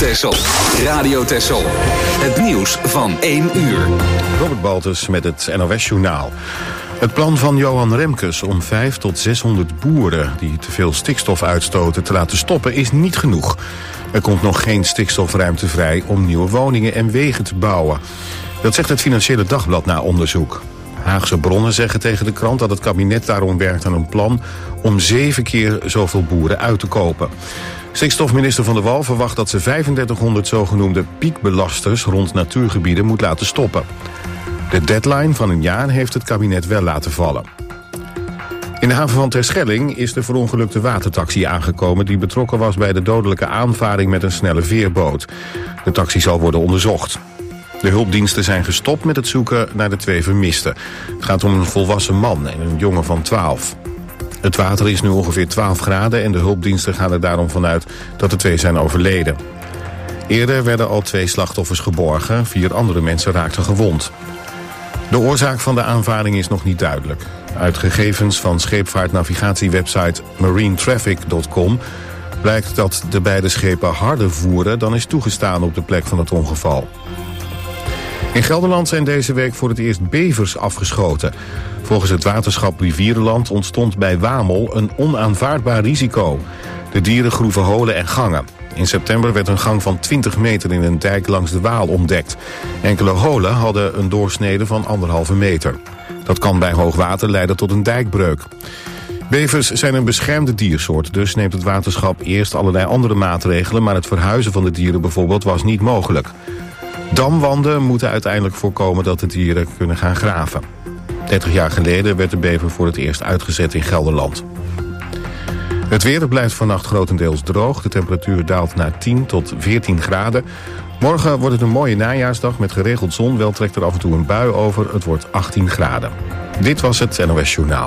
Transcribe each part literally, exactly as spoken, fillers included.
Texel. Radio Texel. Het nieuws van één uur. Robert Baltus met het N O S-journaal. Het plan van Johan Remkes om vijfhonderd tot zeshonderd boeren die te veel stikstof uitstoten te laten stoppen is niet genoeg. Er komt nog geen stikstofruimte vrij om nieuwe woningen en wegen te bouwen. Dat zegt het Financiële Dagblad na onderzoek. Haagse bronnen zeggen tegen de krant dat het kabinet daarom werkt aan een plan om zeven keer zoveel boeren uit te kopen. Stikstofminister Van der Wal verwacht dat ze vijfendertighonderd zogenoemde piekbelasters rond natuurgebieden moet laten stoppen. De deadline van een jaar heeft het kabinet wel laten vallen. In de haven van Terschelling is de verongelukte watertaxi aangekomen die betrokken was bij de dodelijke aanvaring met een snelle veerboot. De taxi zal worden onderzocht. De hulpdiensten zijn gestopt met het zoeken naar de twee vermisten. Het gaat om een volwassen man en een jongen van twaalf. Het water is nu ongeveer twaalf graden en de hulpdiensten gaan er daarom vanuit dat de twee zijn overleden. Eerder werden al twee slachtoffers geborgen, vier andere mensen raakten gewond. De oorzaak van de aanvaring is nog niet duidelijk. Uit gegevens van scheepvaartnavigatiewebsite marine traffic dot com blijkt dat de beide schepen harder voeren dan is toegestaan op de plek van het ongeval. In Gelderland zijn deze week voor het eerst bevers afgeschoten. Volgens het waterschap Rivierenland ontstond bij Wamel een onaanvaardbaar risico. De dieren groeven holen en gangen. In september werd een gang van twintig meter in een dijk langs de Waal ontdekt. Enkele holen hadden een doorsnede van anderhalve meter. Dat kan bij hoogwater leiden tot een dijkbreuk. Bevers zijn een beschermde diersoort, dus neemt het waterschap eerst allerlei andere maatregelen, maar het verhuizen van de dieren bijvoorbeeld was niet mogelijk. Damwanden moeten uiteindelijk voorkomen dat de dieren kunnen gaan graven. dertig jaar geleden werd de bever voor het eerst uitgezet in Gelderland. Het weer blijft vannacht grotendeels droog. De temperatuur daalt naar tien tot veertien graden. Morgen wordt het een mooie najaarsdag met geregeld zon. Wel trekt er af en toe een bui over. Het wordt achttien graden. Dit was het N O S-journaal.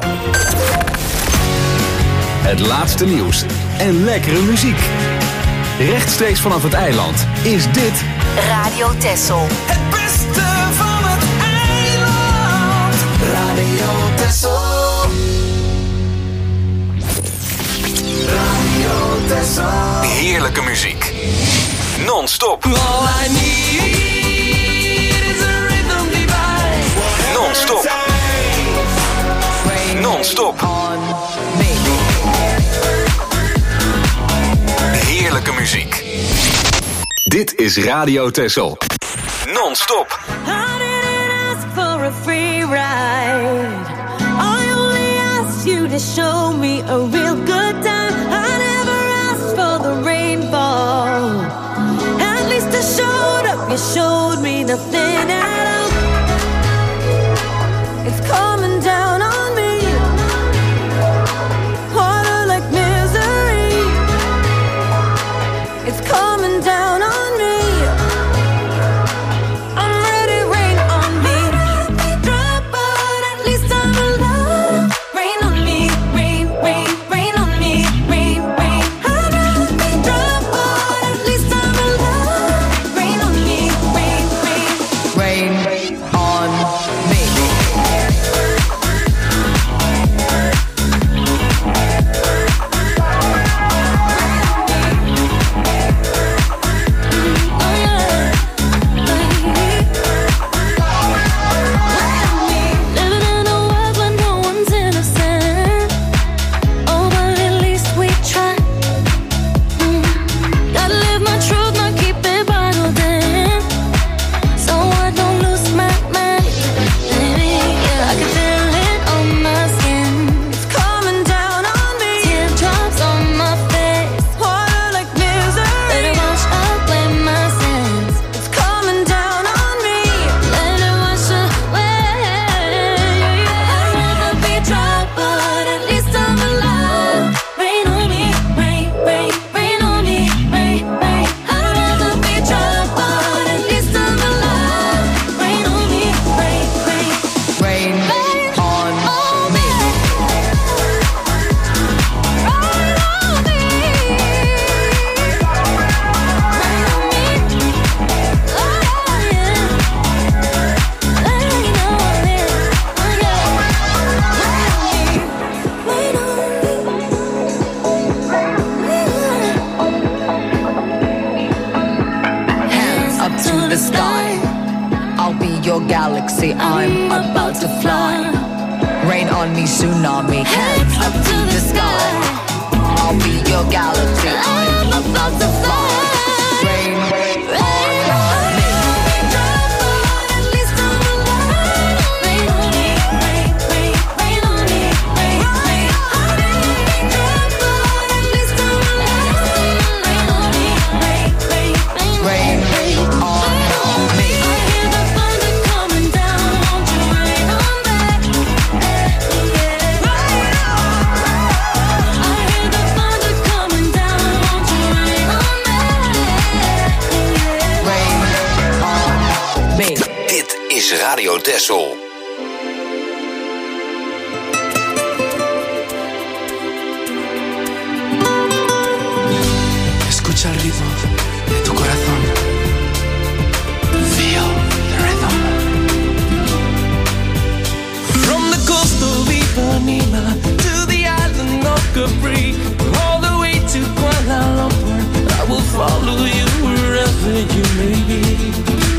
Het laatste nieuws en lekkere muziek. Rechtstreeks vanaf het eiland is dit Radio Texel. Het beste van het eiland. Radio Texel. Radio Texel. heerlijke muziek. Non-stop. All I need is a rhythm divine. Non-stop. Non-stop. Heerlijke muziek. Dit is Radio Texel. Non-stop. I didn't ask for a free ride. I only asked you to show me a real good time. I never asked for the rainfall. At least I showed up. You showed me nothing at all. It's coming down on me. Water like misery. It's coming down on me. I'm ready, rain on me. Drop, but at least I'm alive. Rain on me, rain, rain, rain on me, rain, rain. I'd rather be drop, but at least I'm alive. Rain on me, rain, rain, rain. the sky. I'll be your galaxy, I'm about to fly. Rain on me, tsunami, hands up to the sky. I'll be your galaxy, I'm about to fly. Rain, rain on me. Radio Texel. Escucha el ritmo de tu corazón. Feel the rhythm. From the coast of Ipanema to the island of Capri, all the way to Kuala Lumpur, I will follow you wherever you may be.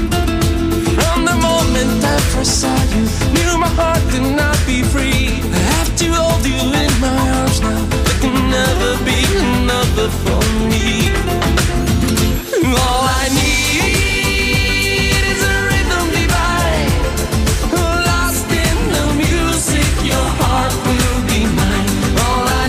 From the moment I first saw you, knew my heart could not be free. I have to hold you in my arms now. There can never be another for me. All I need is a rhythm divine. Lost in the music, your heart will be mine. All I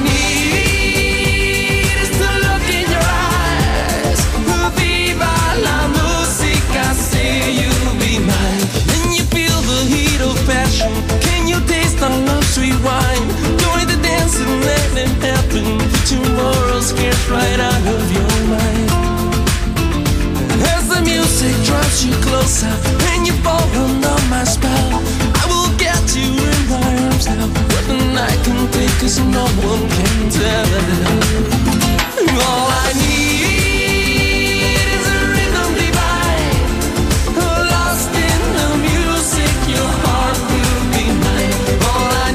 need is to look in your eyes. Viva la musica, say you. Can you feel the heat of passion? Can you taste our love sweet wine? Join the dance and let it happen. Put tomorrow scares right out of your mind. As the music drives you closer and you fall under my spell, I will get you in my arms now. But the night can take us, no one can tell. All I need is a rhythm divine. Lost in the music, your heart will be mine. All I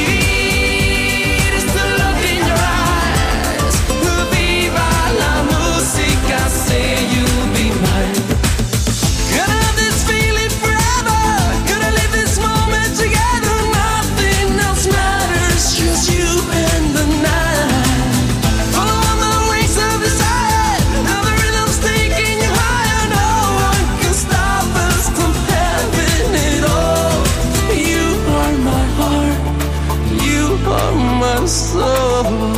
need is to look in your eyes. Viva la musica, say you'll be mine. Gonna have this feeling forever. Gonna live this moment together. Nothing else matters, just you and the night. Follow on the wings of the sun. Now the rhythm's taking you higher. No one can stop us from having it all. You are my heart, you are my soul.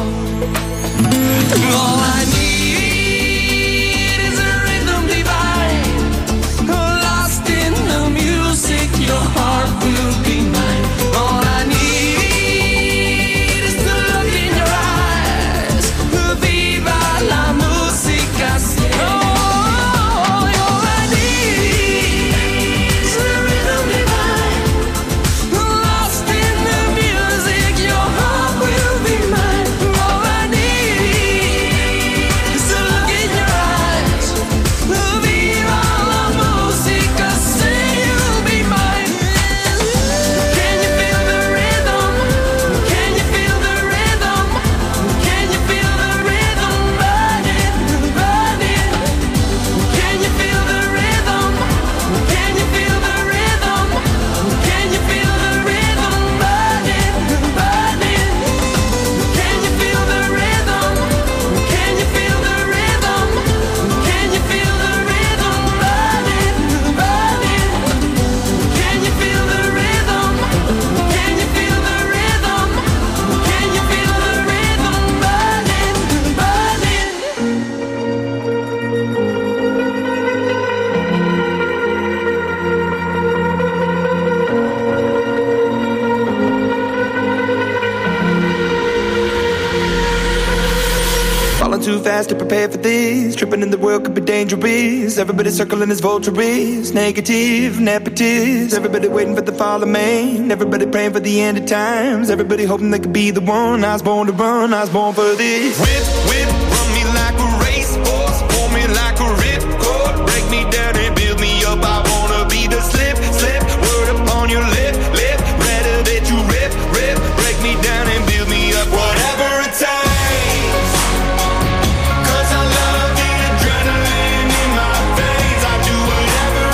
All I need is a rhythm divine. Lost in the music, your heart will be mine. All I need is to look in your eyes. Viva la musica, say. Oh, all I need is a rhythm divine. Lost in the music, your heart will be mine. All I need is to look in your eyes. Viva la musica, say you'll be mine. Can you feel the rhythm? Can you feel the rhythm? Can you feel the rhythm burning, burning? Can you feel the rhythm? Can you feel the rhythm? Can you feel the rhythm burning, burning? Can you feel the rhythm? Can you feel the rhythm? Can you feel the rhythm burning, burning? Can you feel the rhythm? Can you feel the rhythm? Can you feel the rhythm burning, burning? Falling too fast to prepare for this. Tripping in the world could be dangerous. Everybody circling as vultures. Negative, nepotist. Everybody waiting for the fall of man. Everybody praying for the end of times. Everybody hoping they could be the one. I was born to run, I was born for this. Whip, whip, run me like a racehorse. Pull me like a ripcord. Break me down and build me up. I wanna be the slip, slip. Word upon your lip, lip. Rather that you rip, rip. Break me down and build me up. Whatever it takes. Cause I love the adrenaline in my veins. I do whatever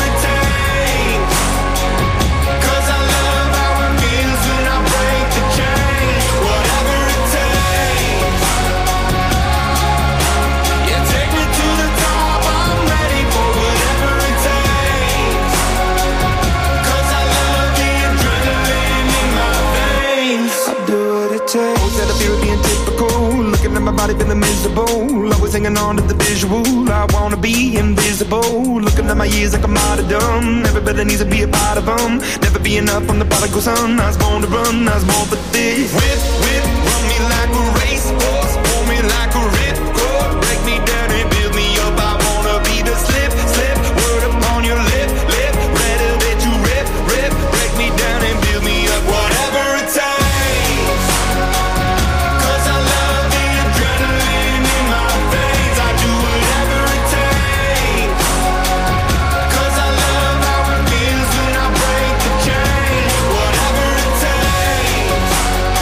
body feeling miserable. Always hanging on to the visual. I wanna be invisible. Looking at my years like I'm martyrdom. Everybody needs to be a part of them. Never be enough, I'm the prodigal son. I was born to run, I was born for this. Whip, whip, run me like a racehorse. Pull me like a ripcord. Break me down and build me up. I wanna be the slip, slip. Word upon your lip, lip. Rather that you rip, rip. Break me down and build me up. Whatever it takes. Cause I love the adrenaline in my veins. I do whatever it takes. Cause I love how it feels when I break the chain. Whatever it takes.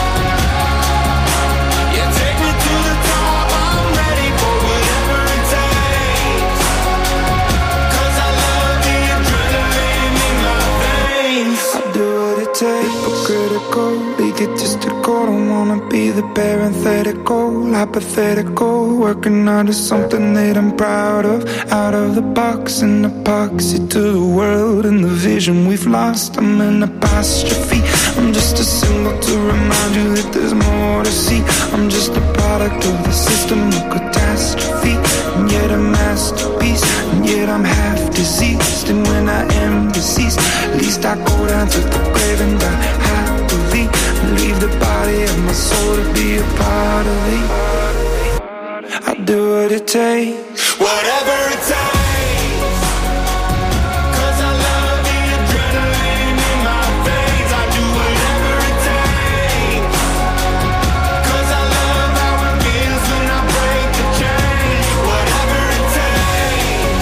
Yeah, take me to the top. I'm ready for whatever it takes. Cause I love the adrenaline in my veins. I do what it takes. Critical, egotistical. Don't wanna be the parenthetical, hypothetical. Working out of something that I'm proud of. Out of the box, an epoxy to the world and the vision we've lost. I'm an apostrophe. I'm just a symbol to remind you that there's more to see. I'm just a product of the system of catastrophe, and yet a masterpiece, and yet I'm half diseased. And when I am deceased, at least I go down to the grave and die happily. Leave the body of my soul to be a part of me. I do what it takes. Whatever it takes. Cause I love the adrenaline in my veins. I do whatever it takes. Cause I love how it feels when I break the chain. Whatever it takes.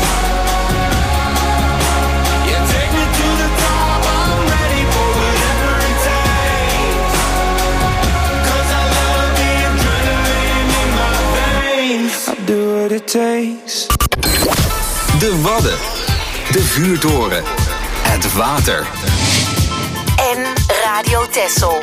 Yeah, take me to the top. I'm ready for whatever it takes. Cause I love the adrenaline in my veins. I do what it takes. De Wadden. De Vuurtoren. Het water. En Radio Texel.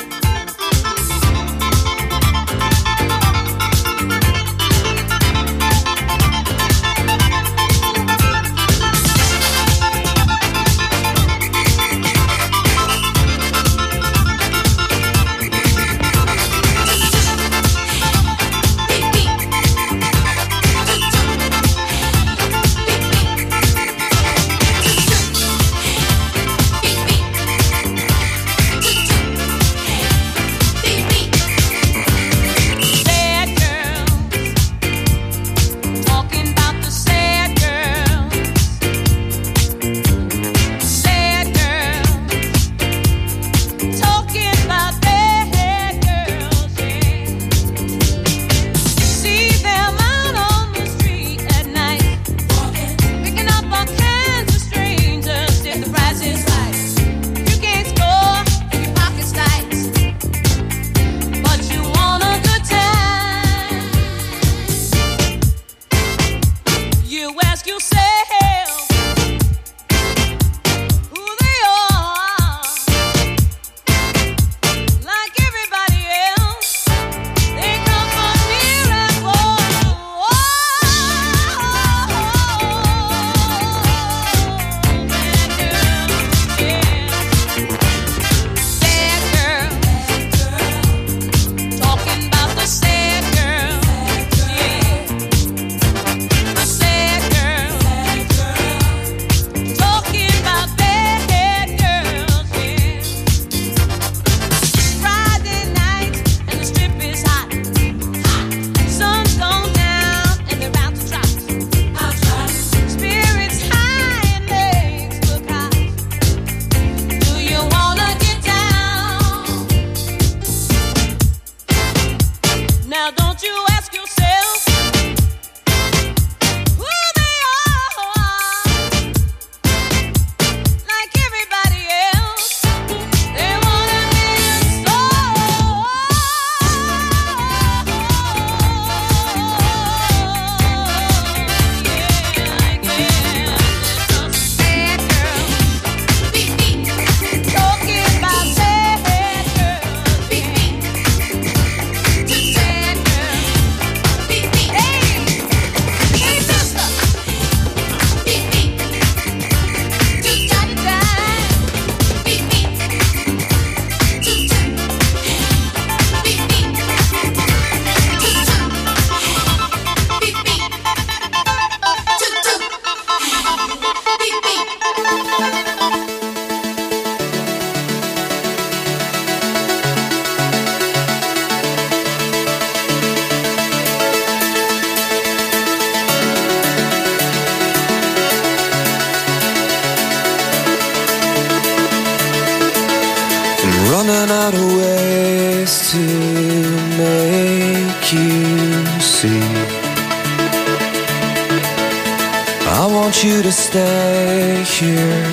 stay here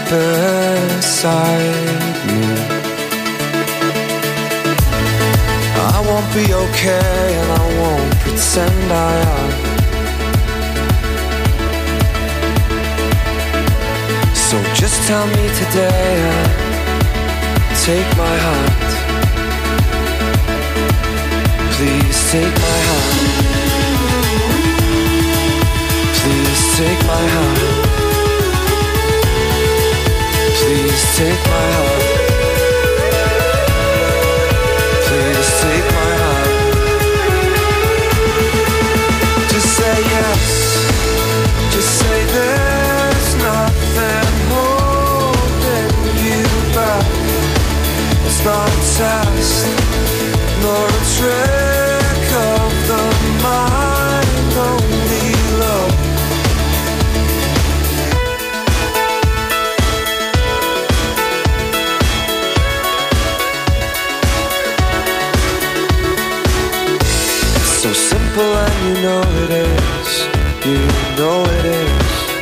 beside me. I won't be okay and I won't pretend I am. So just tell me today and take my hand. Please take my hand. Please take my hand. Please take my hand. Please take my hand. Just say yes. Just say there's nothing holding you back. It's not a test, nor a trick of the mind, only love. So simple and you know it is, you know it is.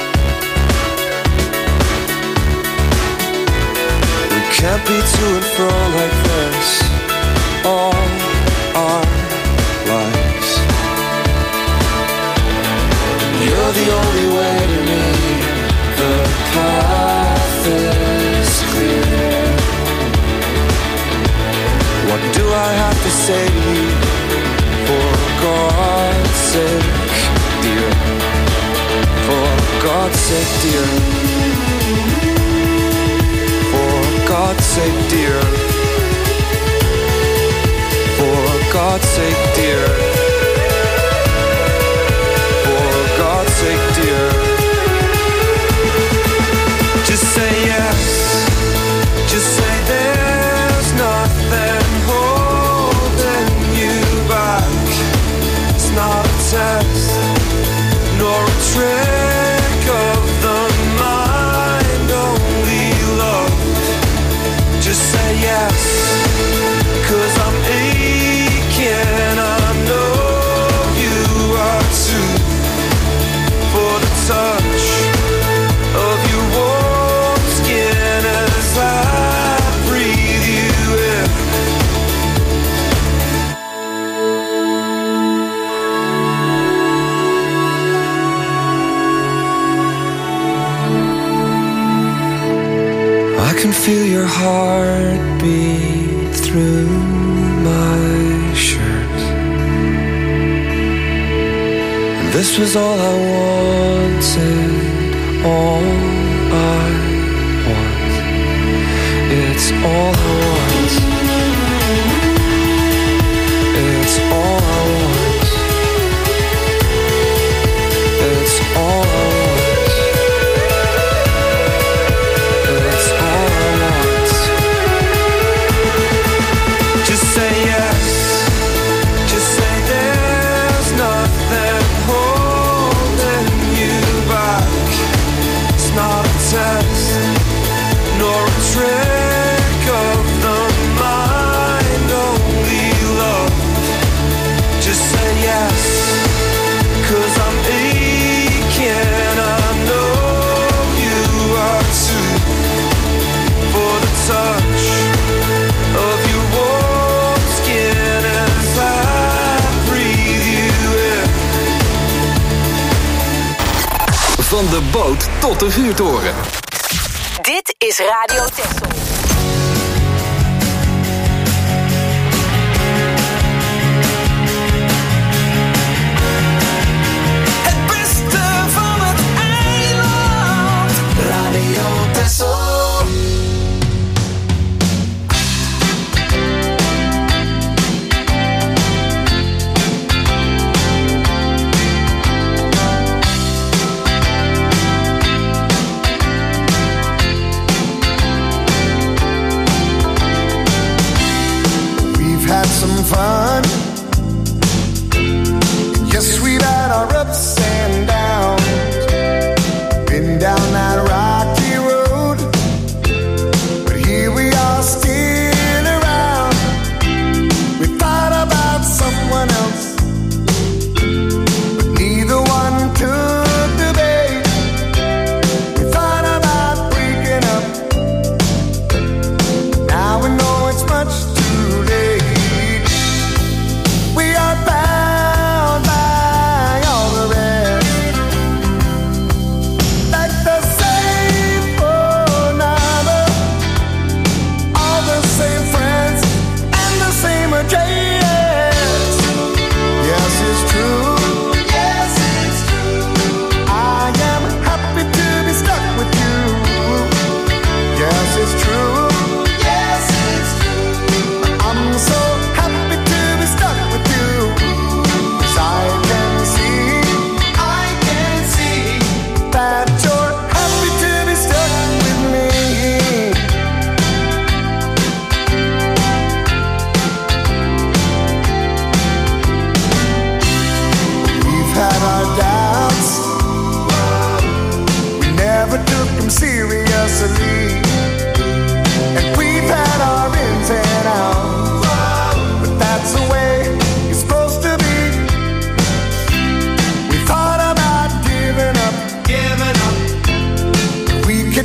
We can't be to and fro like this all our lives. You're the only way to me, the path is clear. What do I have to say to you? For God's sake, dear. For God's sake, dear. For God's sake, dear. For God's sake, dear. For God's sake, dear. Just say yes. Just say there's nothing holding you back. It's not a test, nor a trick of the mind, only love. Just say yes, 'cause I'm aching, I know you are too. For the touch of your warm skin as I breathe you in. I can feel your heartbeat through my shirt. And this was all I wanted, all I want. It's all I want. It's all I want. It's all I want. It's all I want. Just say yes. Just say there's nothing holding you back. It's not a test, nor a trick of the mind, only love. Just say yes, 'cause I'm aching, I know you are too. For the touch of your warm skin as I breathe you in. Van de boot tot de vuurtoren. Dit is Radio Texel. Het beste van het eiland. Radio Texel.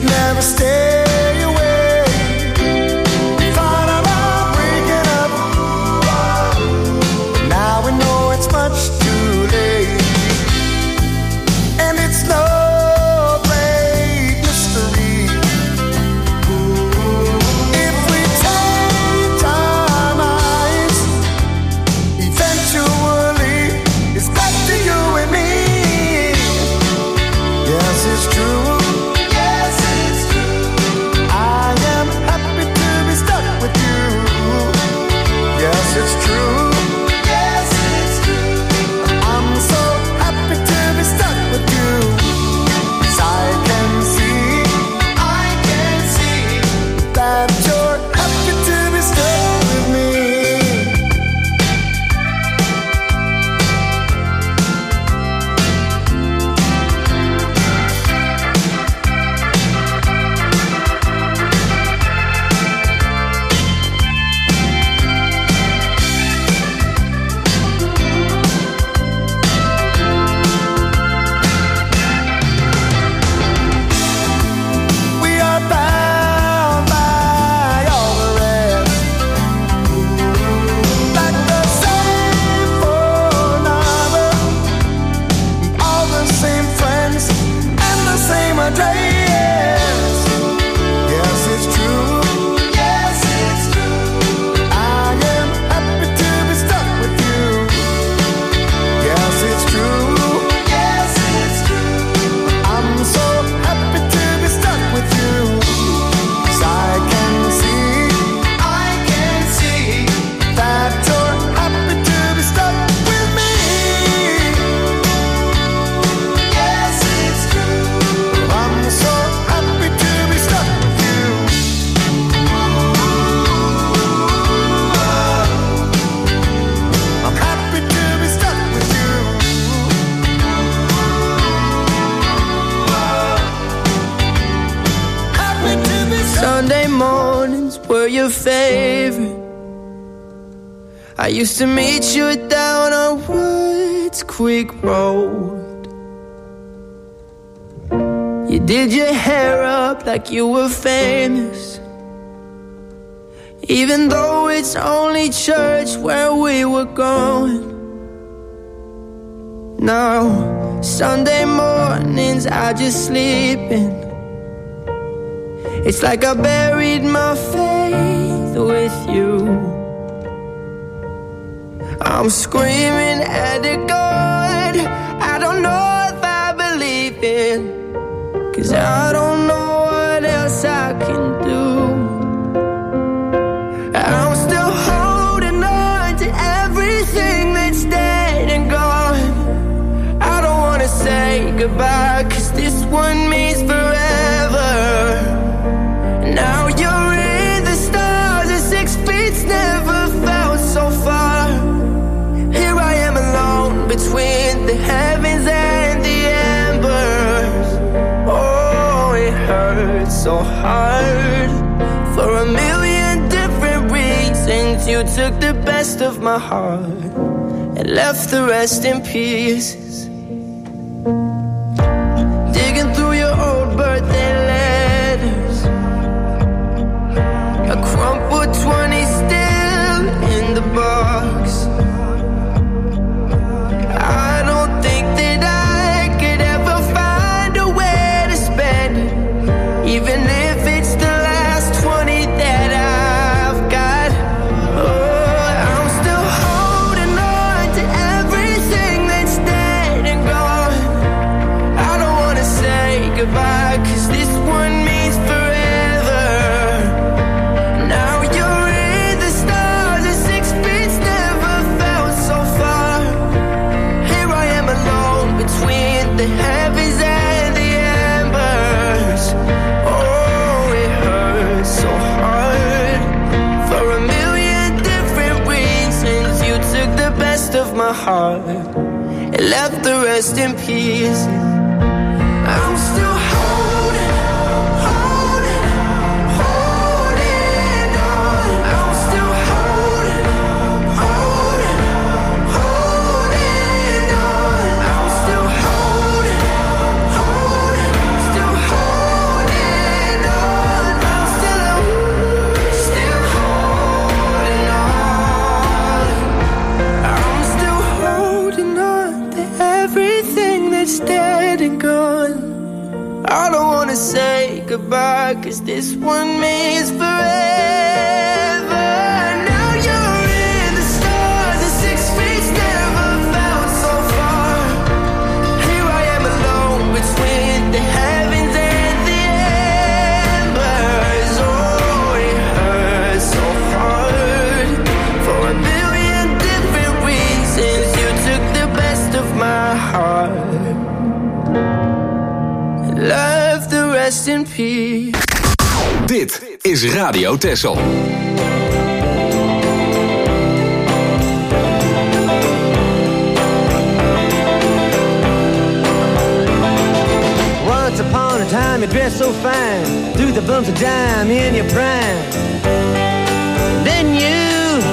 could never stay away. Thought about breaking up, now we know it's much too late. And it's no great mystery. If we take our minds, eventually it's back to you and me. Yes, it's true. Yes, it's true. I am happy to be stuck with you. Yes, it's true. Yes, it's true. I'm so happy to be stuck with you. 'Cause I can see, I can see that you're happy to be stuck with me. We are bound by all the rest, like the same phone number, all the same friends, and the same address. Yes, it's true. Yes, it's true. I am happy to be stuck with you. Yes, it's true. Yes, it's true. I'm so happy to be stuck with you. 'Cause I can see, I can see that you're happy to be stuck with me. Yes, it's true. I'm so happy to be stuck with you. I'm happy to be stuck with you. Happy to be stuck. Sunday mornings were your favorite. I used to meet you down on Woods Creek Road. You did your hair up like you were famous, even though it's only church where we were going. Now, Sunday mornings I just sleep in. It's like I buried my faith with you. I'm screaming at the God I don't know if I believe in, 'cause I don't know what else I can do. I'm still holding on to everything that's dead and gone. I don't wanna say goodbye, 'cause this one means forever. Now you're in the stars and six feet's never felt so far. Here I am alone between the heavens and the embers. Oh, it hurts so hard. For a million different reasons, you took the best of my heart and left the rest in pieces. Digging through your old birthday letters, a crumpled twenty still in the box. I don't think that I could ever find a way to spend it, even if it's the last twenty that I've got. Oh, I'm still holding on to everything that's dead and gone. I don't wanna say goodbye, 'cause this one means forever. Now you're in the stars and six feet's never felt so far. Here I am alone between the heavens and the embers. Oh, it hurts so hard. For a million different reasons, you took the best of my heart and left the rest in pieces. I'm still holding, holding, holding on. I'm still holding, holding, holding on. I'm still holding, holding, still holding I don't wanna say goodbye, cause this one means forever. Now you're in the stars, the six feet never felt so far. Here I am alone between the heavens and the embers. Oh, it hurts so hard for a million different reasons. You took the best of my heart. Love the rest in peace. Dit is Radio Texel. Once upon a time you dressed so fine, threw the bumps of dime in your prime. Then you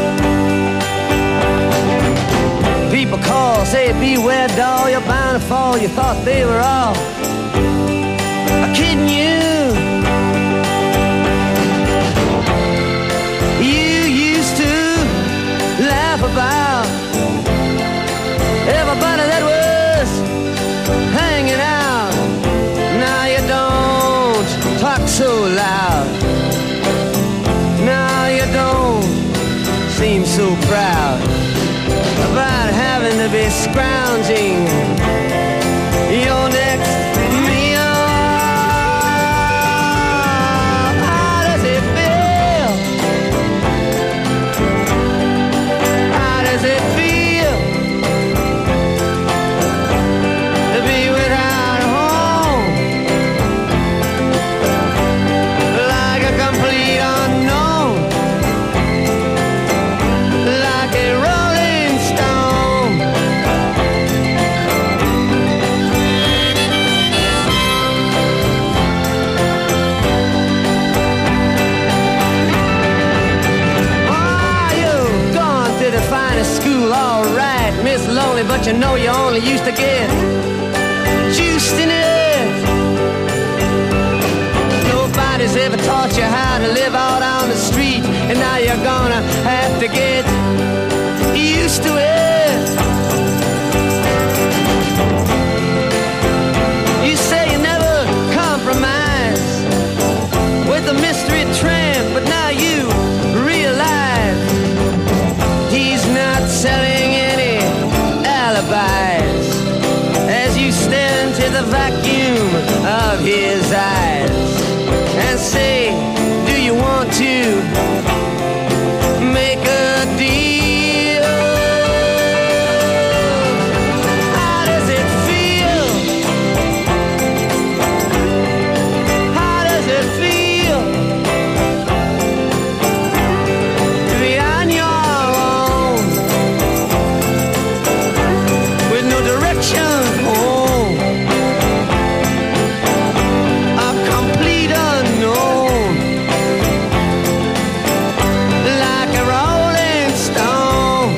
people call, say beware doll, you're bound to fall. You thought they were all kidding you. You used to laugh about everybody that was hanging out. Now you don't talk so loud. Now you don't seem so proud about having to be scrounging your next meal. But you know you only used to get juiced in it. Nobody's ever taught you how to live out on the street, and now you're gonna have to get used to it. You say you never compromise with a mystery tramp, but now you realize he's not selling any alibis as you stare into the vacuum of his eyes and say, do you want to make a deal? How does it feel? How does it feel to be on your own with no direction home? A complete unknown, like a rolling stone.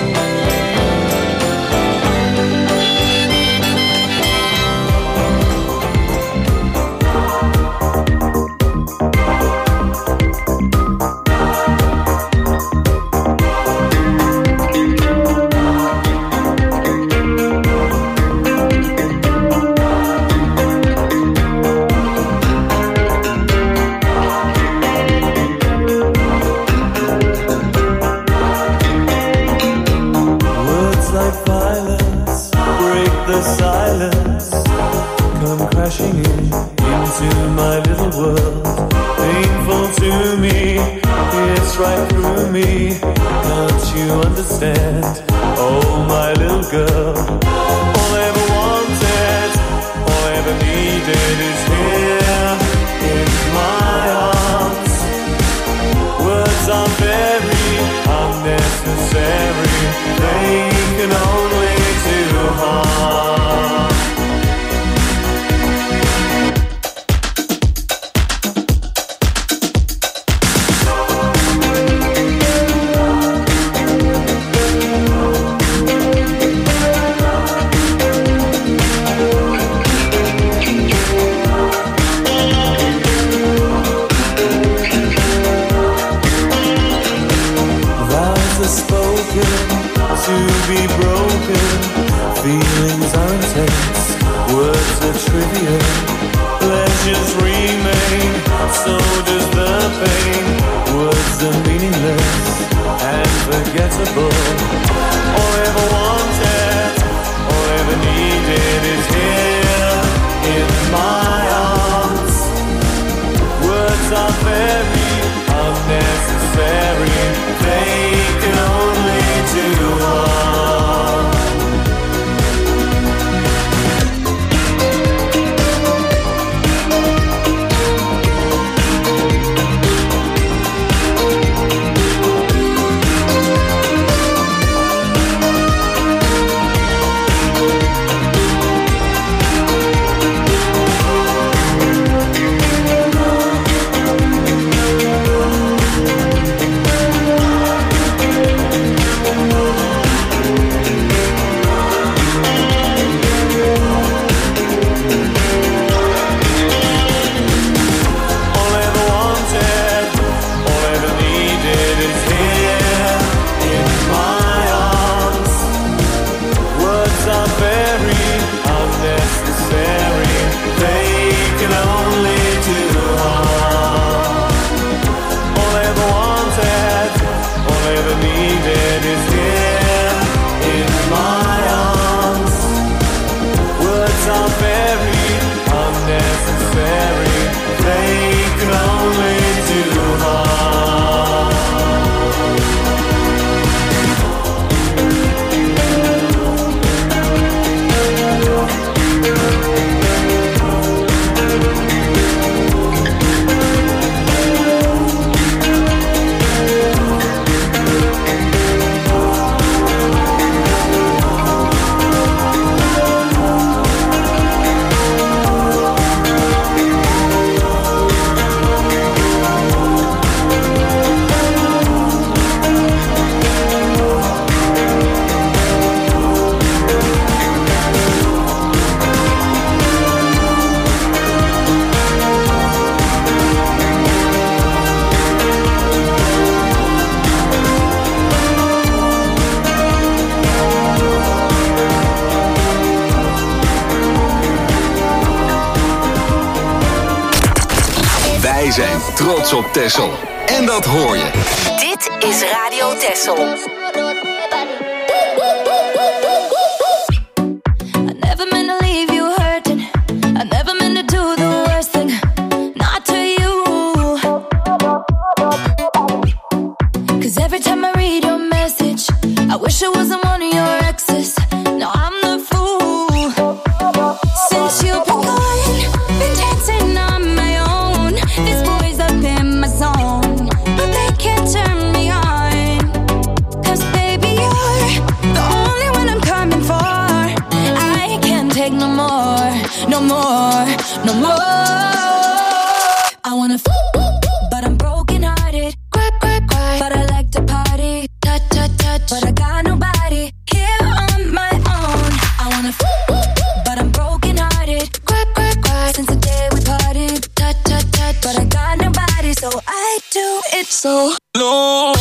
Words like violence break the silence, come crashing in into my little world. Painful to me, it's right through me. Can't you understand? Oh, my little girl. All I ever wanted, all I ever needed is here in my arms. Words are very unnecessary, they can only do harm. pictures remain, so does the pain. Words are meaningless and forgettable. All I ever wanted, all I ever needed is here in my arms. Words are very unnecessary, they can only do harm. Wij zijn trots op Texel. En dat hoor je. Dit is Radio Texel. I never meant to leave you hurting. I never meant to do the worst thing. Not to you. 'Cause every time I read your message, I wish it wasn't one of your exes. No, I'm the fool. Since you've been gone, been dancing on my own. This boy's up in my zone, but they can't turn me on. 'Cause baby, you're the only one I'm coming for. I can't take no more, no more, no more. I wanna f- but I'm broken hearted. Cry, cry, cry, but I like to party. Touch, touch, touch, but I got nobody here on my own. I wanna f- but I'm broken hearted. Cry, cry, cry, since the day we parted. Touch, touch, touch, but I got nobody, so I do it so low.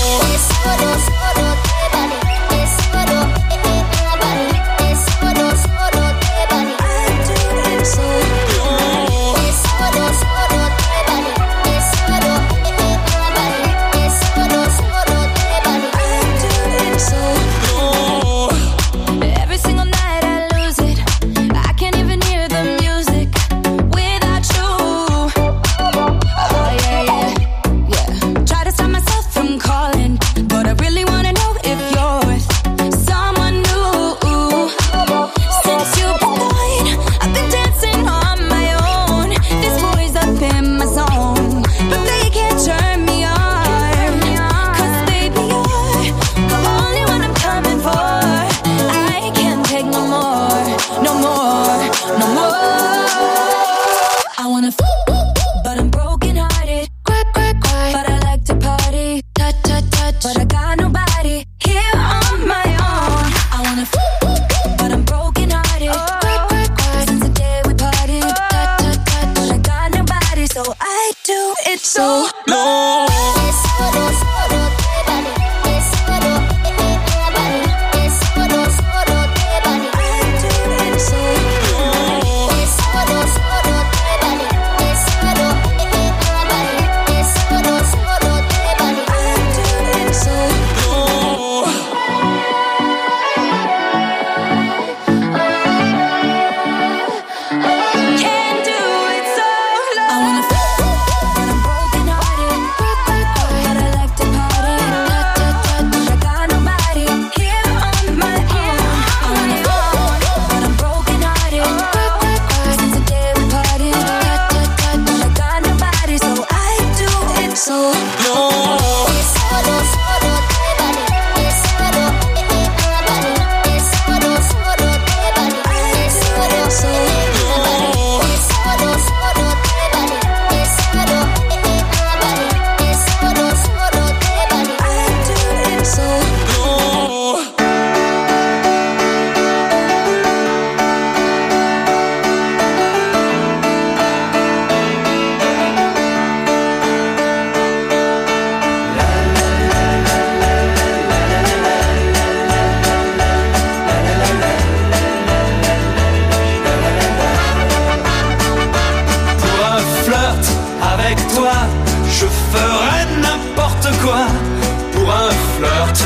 Avec toi, je ferai n'importe quoi pour un flirt.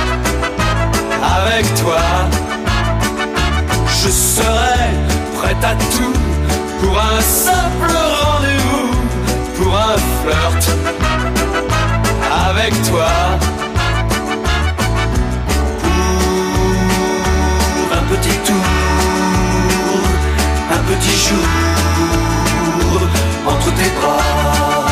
Avec toi, je serai prête à tout pour un simple rendez-vous, pour un flirt. Avec toi, pour un petit tour, un petit jour entre tes bras,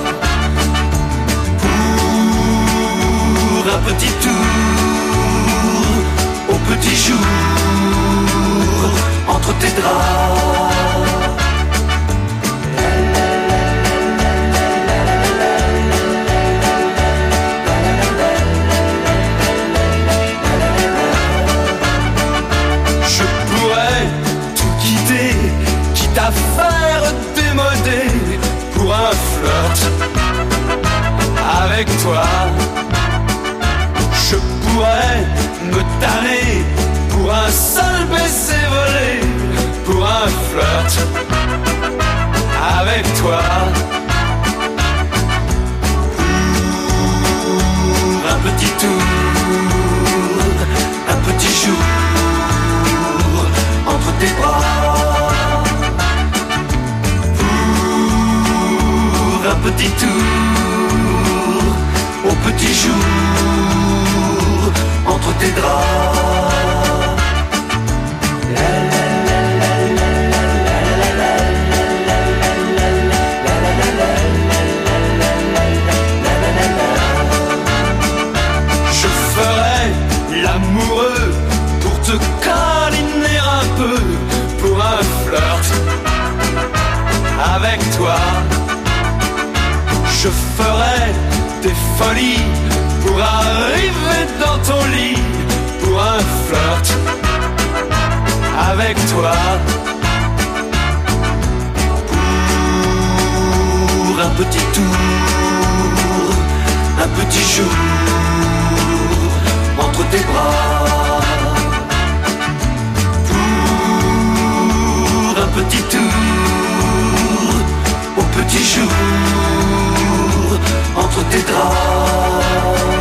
pour un petit tour au petit jour entre tes draps. À faire démoder pour un flirt. Avec toi, je pourrais me tanner pour un seul baiser volé, pour un flirt. Avec toi, pour un petit tour, un petit jour entre tes bras. Un petit tour au petit jour entre tes draps. Je ferai l'amoureux pour te câliner un peu, pour un flirt. Avec toi, je ferai des folies pour arriver dans ton lit, pour un flirt. Avec toi, pour un petit tour, un petit jour entre tes bras, pour un petit tour au petit jour entre tes draps.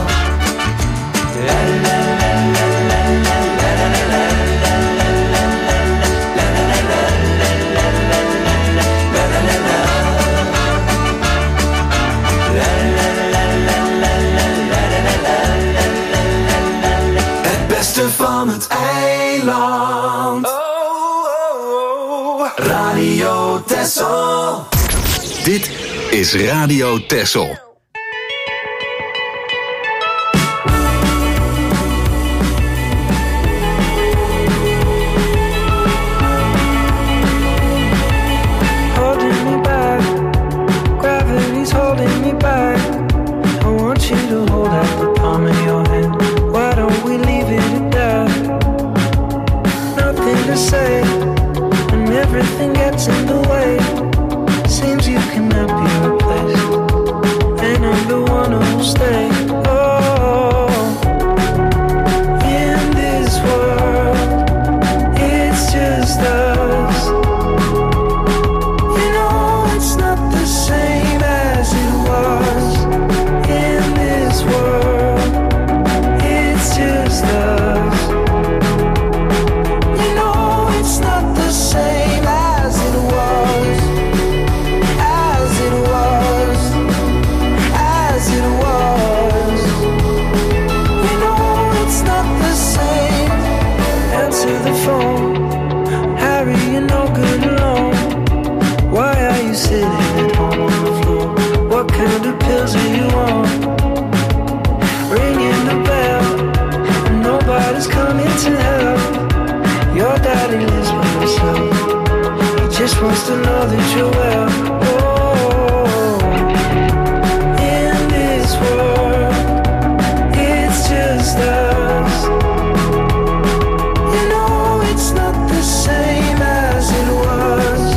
Het beste van het eiland. Oh, oh, oh. Radio Texel. Dit is Radio Texel. Holding me back, gravity's holding me back. I want you to hold out the palm of your hand. Why don't we leave it at that? Nothing to say, and everything gets in the way. Seems you cannot be replaced, and I'm the one who'll stay. Oh, in this world, it's just us. You know it's not the same as it was. In this world, it's just us. You know it's not the same as it was. Sitting at home on the floor. What kind of pills are you on? Ringing the bell, and nobody's coming to help. Your daddy lives by himself. He just wants to know that you're well. Oh, in this world, it's just us. You know it's not the same as it was.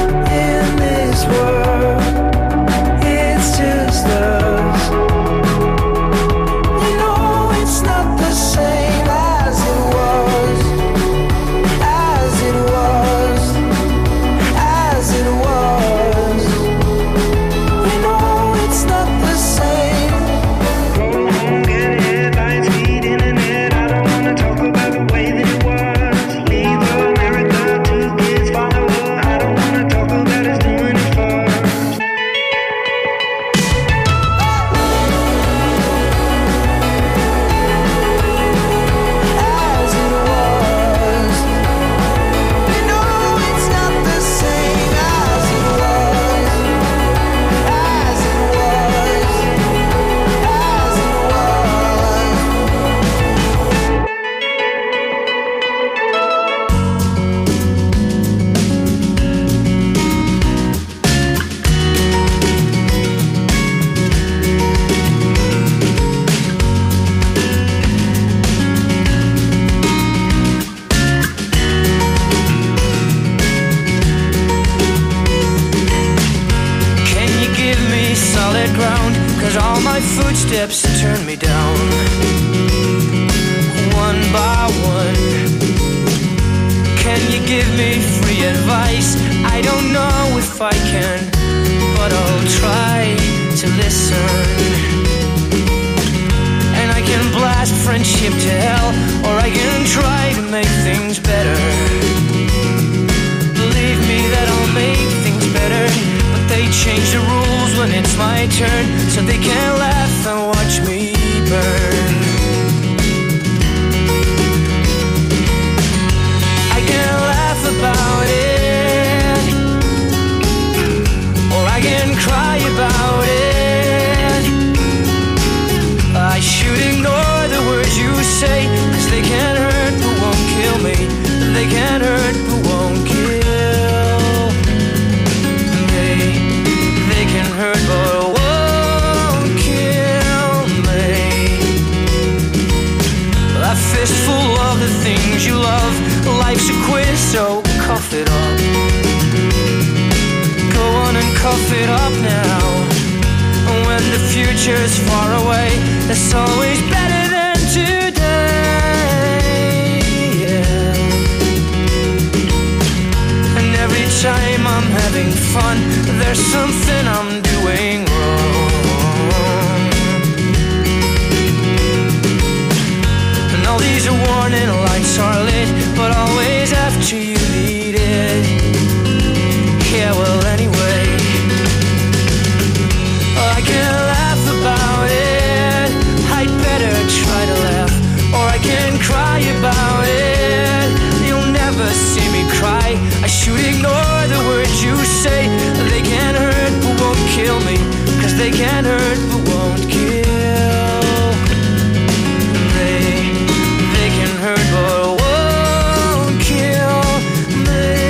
World, it's just us. You know it's not the same as it was, as it was, as it was. solid ground, cause all my footsteps turn me down. One by one, can you give me free advice? I don't know if I can, but I'll try to listen. And I can blast friendship to hell, or I can try to make things better. Believe me that I'll make things better, but they change the rules when it's my turn, so they can laugh and watch me burn. I can laugh about it, or I can cry about it. I should ignore the words you say, cause they can't hurt but won't kill me. They can't hurt but won't kill me. They can hurt but won't kill me. A fistful of the things you love. Life's a quiz, so cough it up. Go on and cough it up now. When the future's far away, it's always better than today, yeah. And every time I'm having fun, there's something I'm doing wrong. And all these warning lights are lit, but always after you need it. Yeah, well anyway, I can laugh about it, I'd better try to laugh, or I can cry about it. You'll never see me cry, I should ignore the words you say. They can't hurt but won't kill me, cause they can't hurt but won't kill. They, they can hurt but won't kill me.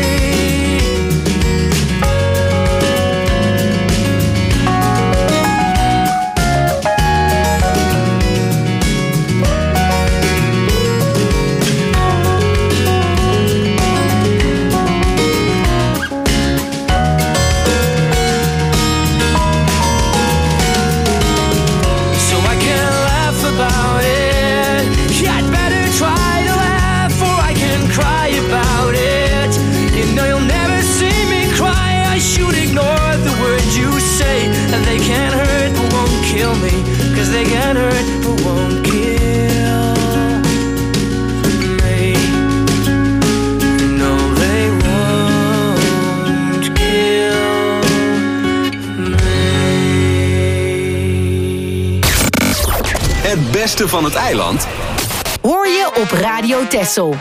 They can't hurt but won't kill me, cause they can't hurt but won't kill me. No, they won't kill me. Het beste van het eiland hoor je op Radio Texel.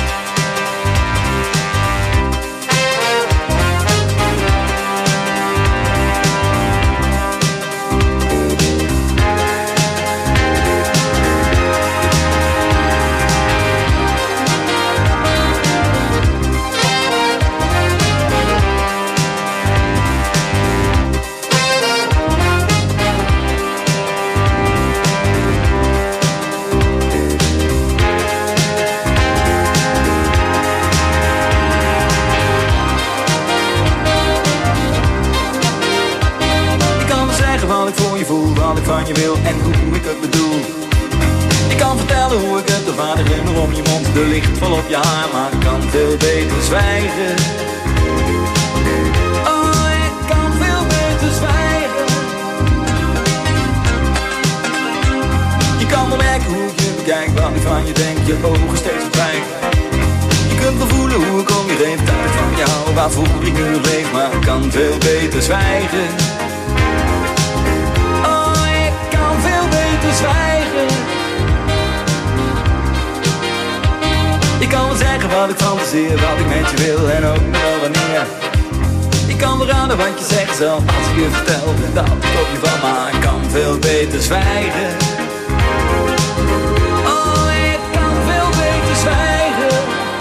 Wat ik van je wil en hoe ik het bedoel. Ik kan vertellen hoe ik het, de vader glimmer om je mond, de licht vol op je haar, maar ik kan veel beter zwijgen. Oh, ik kan veel beter zwijgen. Je kan wel merken hoe ik je bekijk, wat ik van je denk, je ogen steeds verdwijgen. Je kunt wel voelen hoe ik om je heen, dat ik van jou, waarvoor ik nu leef, maar ik kan veel beter zwijgen. Zwijgen. Ik kan wel zeggen wat ik fantaseer, wat ik met je wil en ook nog wel wanneer. Ik kan wel raden wat je zegt zelf als ik je vertel dat ik op je van, maar ik kan veel beter zwijgen. Oh, ik kan veel beter zwijgen.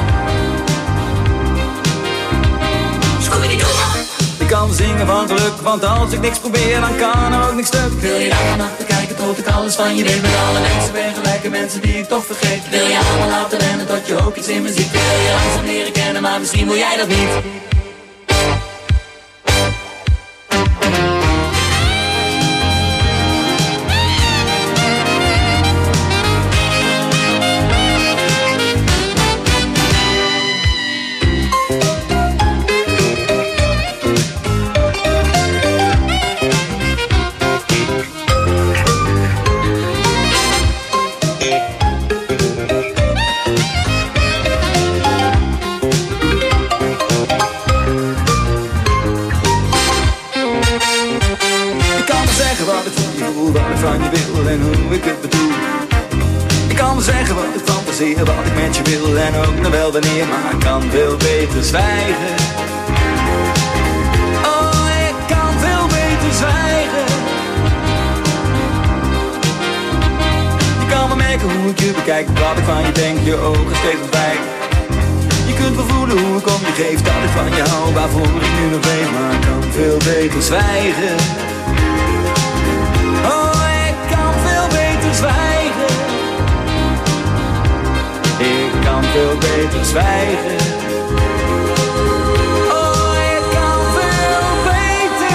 Ik kan zingen van geluk, want als ik niks probeer dan kan er ook niks stuk. Wil je daar vanaf te kijken tot ik alles van je weet, met alle mensen ben gelijke mensen die ik toch vergeet. Wil je allemaal laten rennen tot je ook iets in me ziet. Wil je langzaam leren kennen, maar misschien wil jij dat niet. voel, wat ik van je wil en hoe ik het bedoel. Ik kan wel zeggen wat ik fantaseer, wat ik met je wil en ook nog wel wanneer, maar ik kan veel beter zwijgen. Oh, ik kan veel beter zwijgen. Je kan wel merken hoe ik je bekijk, wat ik van je denk, je ogen steeds ontwijken. Je kunt wel voelen hoe ik om je geef, dat ik van je hou, waarvoor ik nu nog weet, maar ik kan veel beter zwijgen. Oh, ik kan veel beter zwijgen. Ik kan veel beter zwijgen. Oh, ik kan veel beter.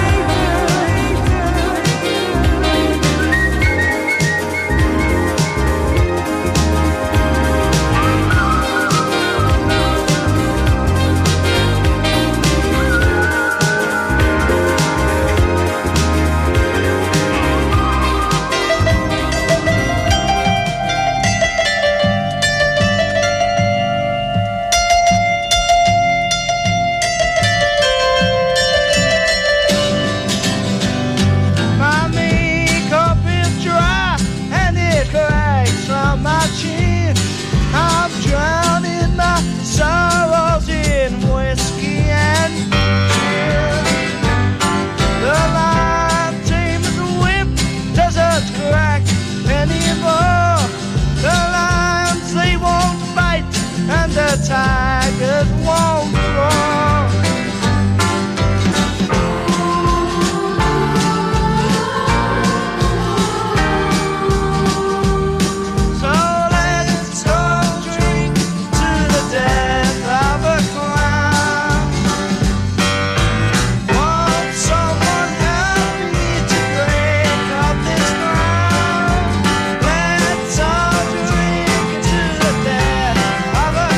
Tigers won't roar. So let's go drink to the death of a clown. Won't someone help me to break up this ground? Let's all drink to the death of a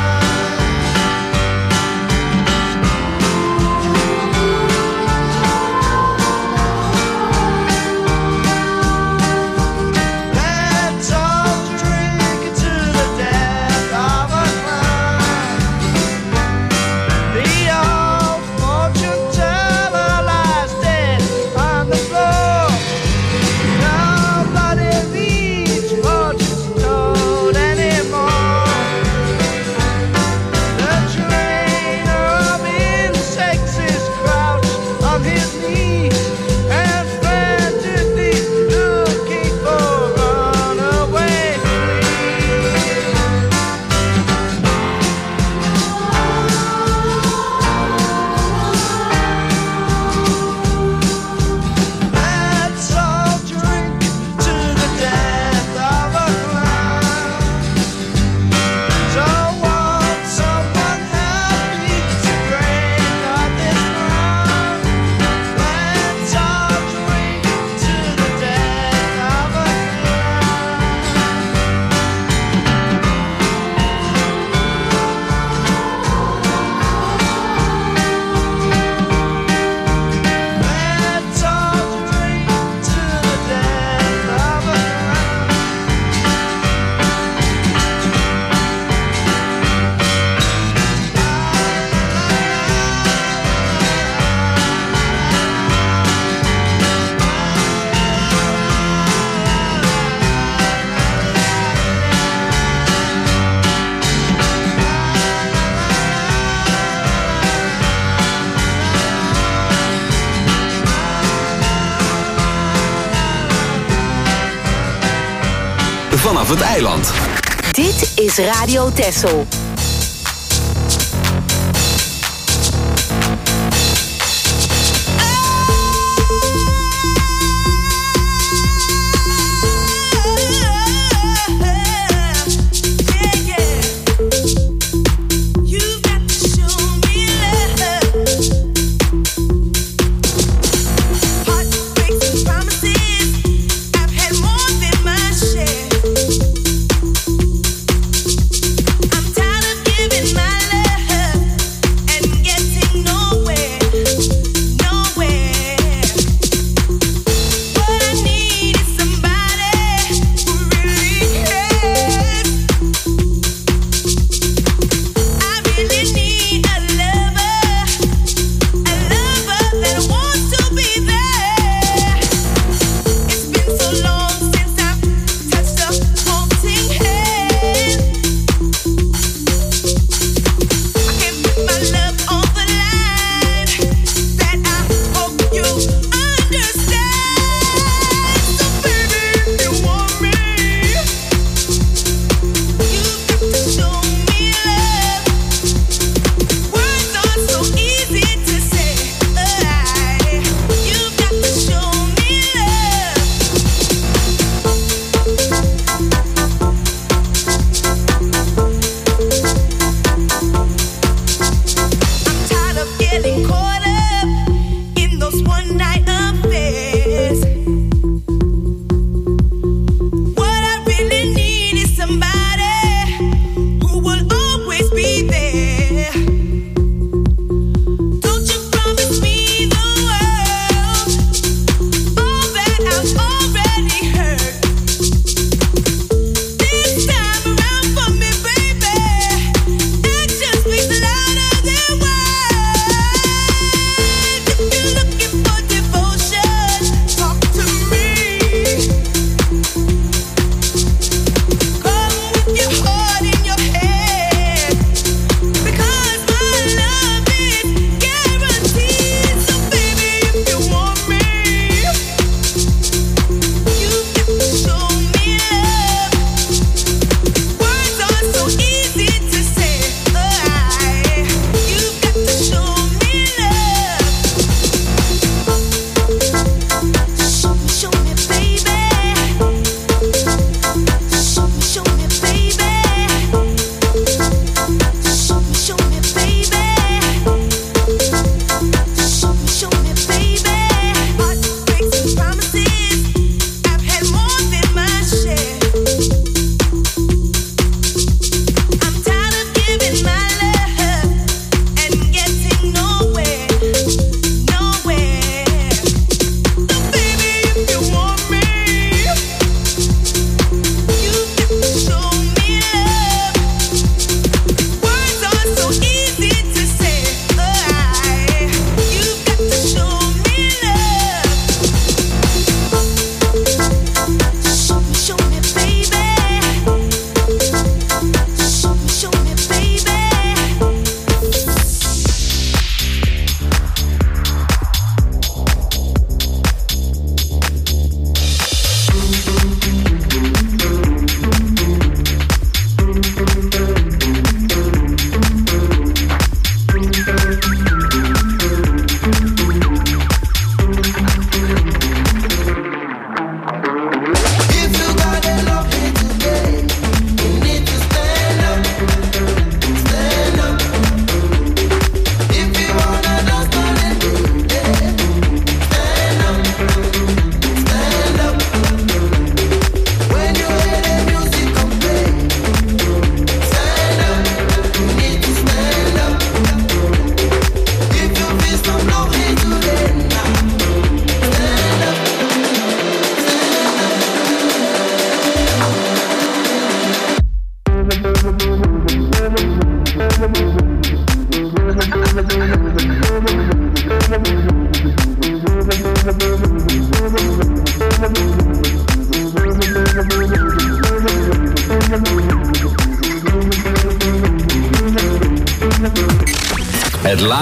Vanaf het eiland. Dit is Radio Texel. Tired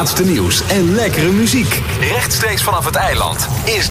laatste nieuws en lekkere muziek. Rechtstreeks vanaf het eiland is